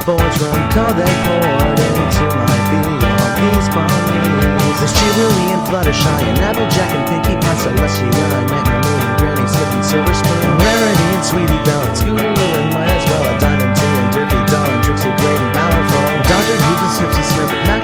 boys run, call they poured into my field. These bunnies. There's Jubilee and Fluttershy and Applejack and Pinkie Pie, Celestia and Magnolia and Granny Smith and Silver Spoon, Rarity and Sweetie Belle and Scootaloo and Might as well, a Diamond Too and Derpy Doll and Trixie Blade and Bowerful, Dr. Goose and Snipsy Snurp,